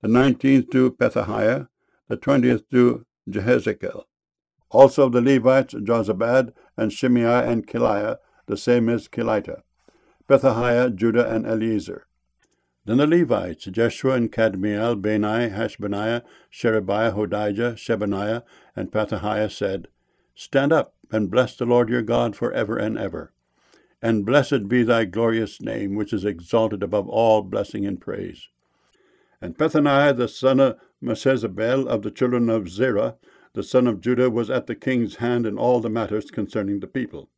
the 19th to Pethahiah, the 20th to Jehezekel. Also of the Levites, Jozabad, and Shimei, and Keliah, the same as Kelita, Pethahiah, Judah, and Eliezer. Then the Levites, Jeshua, and Kadmiel, Bani, Hashbaniah, Sherebiah, Hodijah, Shebaniah, and Pethahiah said, Stand up, and bless the Lord your God for ever and ever. And blessed be thy glorious name, which is exalted above all blessing and praise. And Pethaniah, the son of Meshezabel, of the children of Zerah, the son of Judah, was at the king's hand in all the matters concerning the people.